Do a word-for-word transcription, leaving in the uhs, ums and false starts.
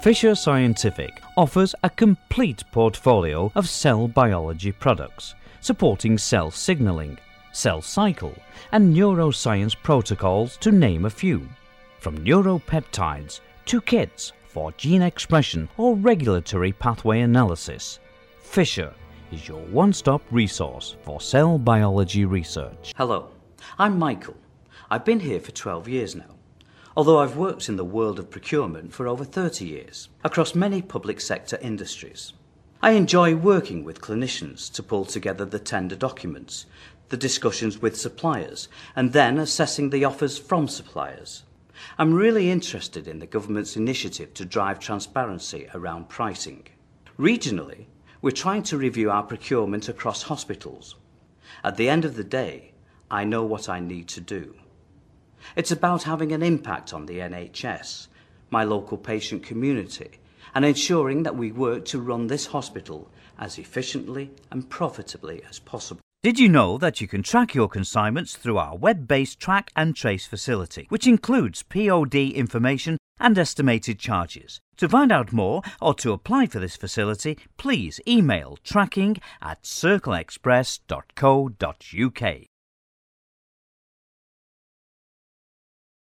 Fisher Scientific offers a complete portfolio of cell biology products, supporting cell signaling, cell cycle, and neuroscience protocols, to name a few. From neuropeptides to kits for gene expression or regulatory pathway analysis, Fisher is your one-stop resource for cell biology research. Hello, I'm Michael. I've been here for twelve years now, although I've worked in the world of procurement for over thirty years, across many public sector industries. I enjoy working with clinicians to pull together the tender documents, the discussions with suppliers, and then assessing the offers from suppliers. I'm really interested in the government's initiative to drive transparency around pricing. Regionally, we're trying to review our procurement across hospitals. At the end of the day, I know what I need to do. It's about having an impact on the N H S, my local patient community, and ensuring that we work to run this hospital as efficiently and profitably as possible. Did you know that you can track your consignments through our web-based track and trace facility, which includes P O D information and estimated charges? To find out more or to apply for this facility, please email tracking at circle express dot co dot uk.